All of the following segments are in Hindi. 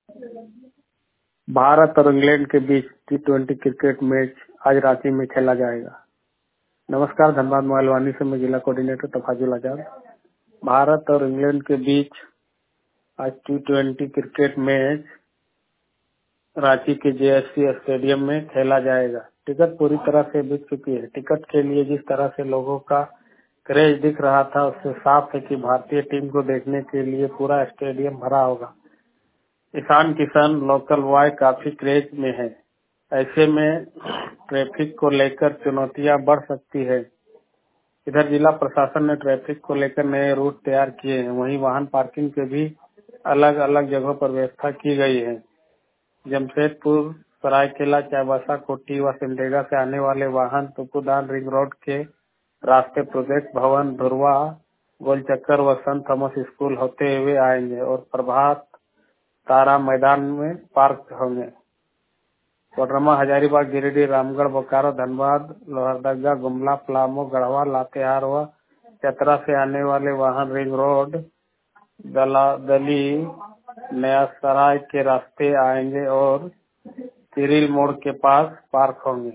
भारत और इंग्लैंड के बीच T20 क्रिकेट मैच आज रांची में खेला जाएगा। नमस्कार, धनबाद मोबाइल से मैं जिला कोऑर्डिनेटर तफाजुल आजाद। भारत और इंग्लैंड के बीच आज T20 क्रिकेट मैच रांची के JSC स्टेडियम में खेला जाएगा। टिकट पूरी तरह से बिक चुकी है। टिकट के लिए जिस तरह से लोगों का क्रेज दिख रहा था, उससे साफ है कि भारतीय टीम को देखने के लिए पूरा स्टेडियम भरा होगा। ईशान किशन लोकल बॉय काफी क्रेज में है। ऐसे में ट्रैफिक को लेकर चुनौतियां बढ़ सकती है। इधर जिला प्रशासन ने ट्रैफिक को लेकर नए रूट तैयार किए हैं। वहीं वाहन पार्किंग के भी अलग अलग जगहों पर व्यवस्था की गई है। जमशेदपुर, सरायकेला, चाईबासा, कोटी व सिमडेगा से आने वाले वाहन तुपुदान रिंग रोड के रास्ते प्रोजेक्ट भवन, धुरवा, गोलचक्कर व संत थॉमस स्कूल होते हुए आएंगे और प्रभात तारा मैदान में पार्क होंगे। कोडरमा, हजारीबाग, गिरिडीह, रामगढ़, बोकारो, धनबाद, लोहरदगा, गुमला, पलामू, गढ़वा, लातेहार व चतरा से आने वाले वाहन रिंग रोड, दलादली, नया सराय के रास्ते आएंगे और तिरिल मोड़ के पास पार्क होंगे।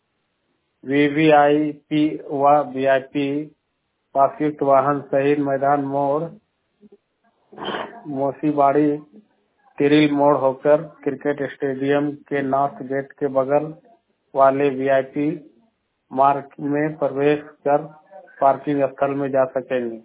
VVIP व VIP पासयुक्त वाहन शहीद मैदान मोड़, मोसीबाड़ी, तिरिल मोड़ होकर क्रिकेट स्टेडियम के नॉर्थ गेट के बगल वाले VIP मार्ग में प्रवेश कर पार्किंग स्थल में जा सकेंगे।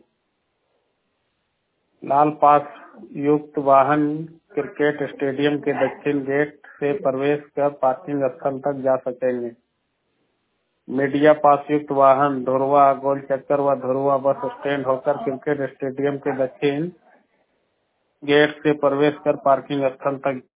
लाल पास युक्त वाहन क्रिकेट स्टेडियम के दक्षिण गेट से प्रवेश कर पार्किंग स्थल तक जा सकेंगे। मीडिया पास युक्त वाहन धुरवा, गोलचक्कर व धुरवा बस स्टैंड होकर क्रिकेट स्टेडियम के दक्षिण गेट से प्रवेश कर पार्किंग स्थल तक